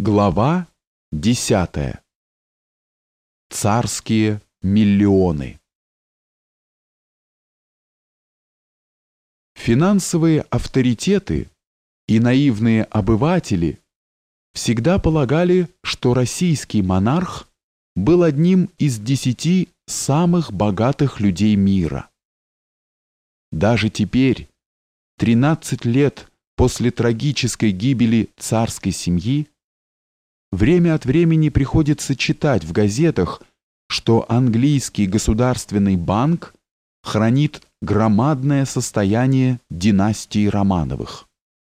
Глава 10. Царские миллионы. Финансовые авторитеты и наивные обыватели всегда полагали, что российский монарх был одним из 10 самых богатых людей мира. Даже теперь, 13 лет после трагической гибели царской семьи, время от времени приходится читать в газетах, что английский государственный банк хранит громадное состояние династии Романовых.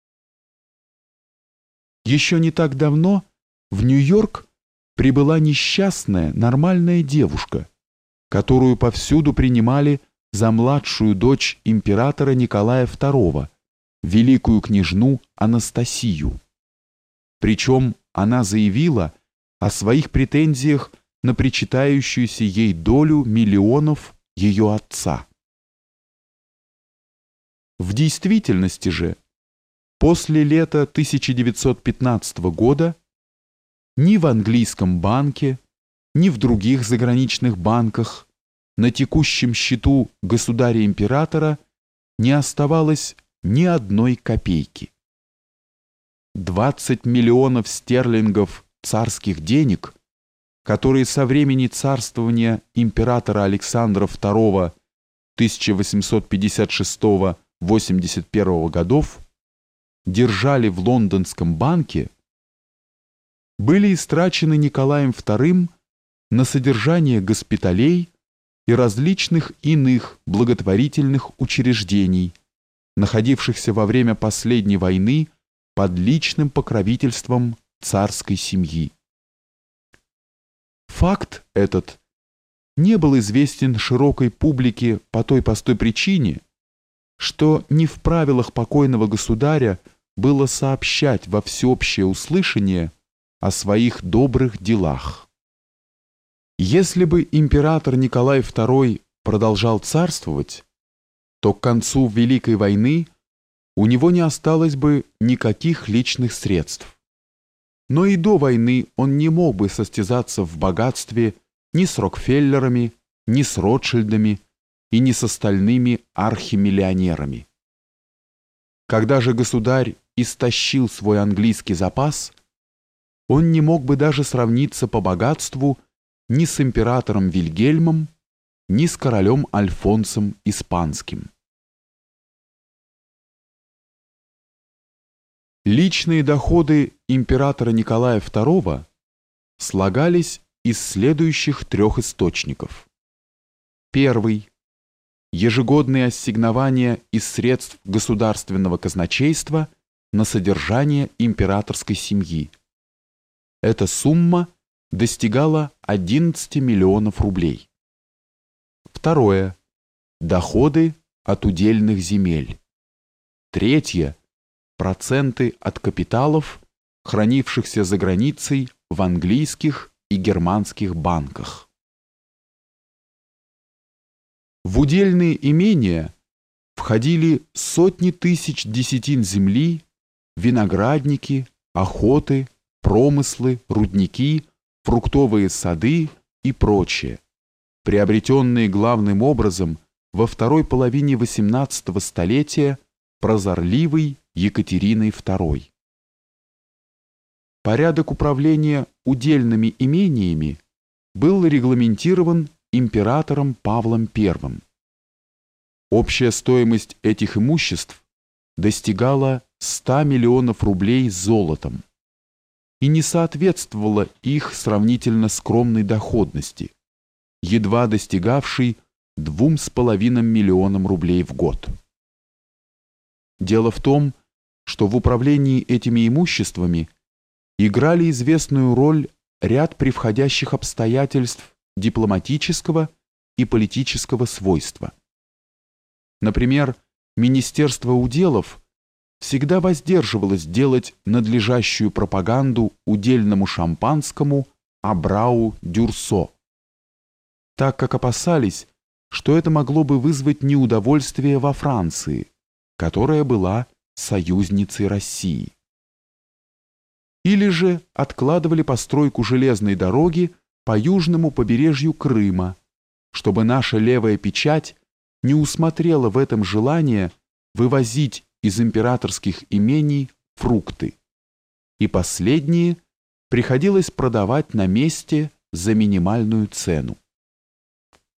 Еще не так давно в Нью-Йорк прибыла несчастная, нормальная девушка, которую повсюду принимали за младшую дочь императора Николая II, великую княжну Анастасию. Причем она заявила о своих претензиях на причитающуюся ей долю миллионов ее отца. В действительности же, после лета 1915 года ни в английском банке, ни в других заграничных банках на текущем счету государя-императора не оставалось ни одной копейки. 20 миллионов стерлингов царских денег, которые со времени царствования императора Александра II 1856-81 годов держали в лондонском банке, были истрачены Николаем II на содержание госпиталей и различных иных благотворительных учреждений, находившихся во время последней войны под личным покровительством царской семьи. Факт этот не был известен широкой публике по той простой причине, что не в правилах покойного государя было сообщать во всеобщее услышание о своих добрых делах. Если бы император Николай II продолжал царствовать, то к концу Великой войны у него не осталось бы никаких личных средств. Но и до войны он не мог бы состязаться в богатстве ни с Рокфеллерами, ни с Ротшильдами и ни с остальными архимиллионерами. Когда же государь истощил свой английский запас, он не мог бы даже сравниться по богатству ни с императором Вильгельмом, ни с королем Альфонсом Испанским. Личные доходы императора Николая II слагались из следующих 3 источников. Первый – ежегодные ассигнования из средств государственного казначейства на содержание императорской семьи. Эта сумма достигала 11 миллионов рублей. Второе – доходы от удельных земель. Третье – проценты от капиталов, хранившихся за границей в английских и германских банках. В удельные имения входили сотни тысяч десятин земли, виноградники, охоты, промыслы, рудники, фруктовые сады и прочее, приобретенные главным образом во второй половине XVIII столетия прозорливой Екатериной II. Порядок управления удельными имениями был регламентирован императором Павлом I. Общая стоимость этих имуществ достигала 100 миллионов рублей золотом и не соответствовала их сравнительно скромной доходности, едва достигавшей 2,5 миллионам рублей в год. Дело в том, что в управлении этими имуществами играли известную роль ряд превходящих обстоятельств дипломатического и политического свойства. Например, Министерство уделов всегда воздерживалось делать надлежащую пропаганду удельному шампанскому Абрау-Дюрсо, так как опасались, что это могло бы вызвать неудовольствие во Франции, которая была союзницей России. или же откладывали постройку железной дороги по южному побережью Крыма, чтобы наша левая печать не усмотрела в этом желание вывозить из императорских имений фрукты, и последние приходилось продавать на месте за минимальную цену.